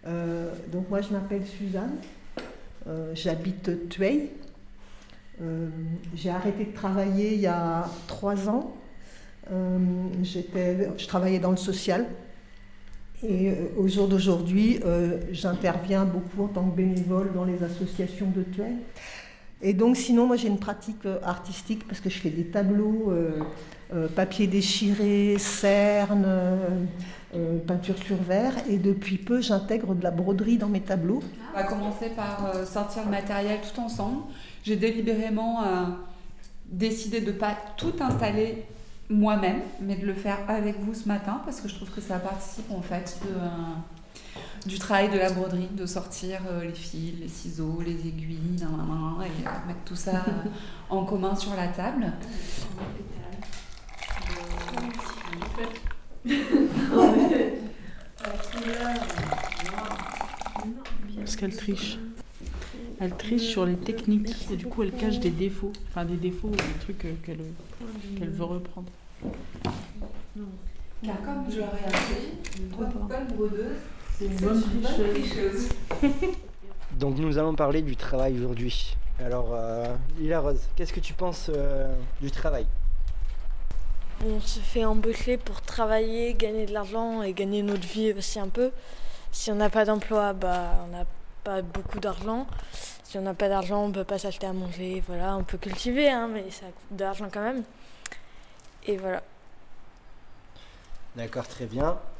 Donc moi je m'appelle Suzanne, j'habite Thuey. J'ai arrêté de travailler il y a 3 ans. Je travaillais dans le social et au jour d'aujourd'hui, j'interviens beaucoup en tant que bénévole dans les associations de Thuey. Et donc sinon, moi j'ai une pratique artistique parce que je fais des tableaux, papier déchiré, cerne, peinture sur verre, et depuis peu j'intègre de la broderie dans mes tableaux. On va commencer par sortir le matériel tout ensemble. J'ai délibérément décidé de ne pas tout installer moi-même, mais de le faire avec vous ce matin parce que je trouve que ça participe en fait du travail de la broderie, de sortir les fils, les ciseaux, les aiguilles, et mettre tout ça en commun sur la table. Parce qu'elle triche. Elle triche sur les techniques et du coup elle cache des défauts. Enfin des défauts ou des trucs qu'elle veut reprendre. Car comme je l'aurais appris, une bonne brodeuse, c'est une bonne tricheuse. Donc nous allons parler du travail aujourd'hui. Alors Lila Rose, qu'est-ce que tu penses du travail ? On se fait embaucher pour travailler, gagner de l'argent et gagner notre vie aussi un peu. Si on n'a pas d'emploi, on n'a pas beaucoup d'argent. Si on n'a pas d'argent, on ne peut pas s'acheter à manger. Voilà, on peut cultiver, mais ça coûte de l'argent quand même. Et voilà. D'accord, très bien.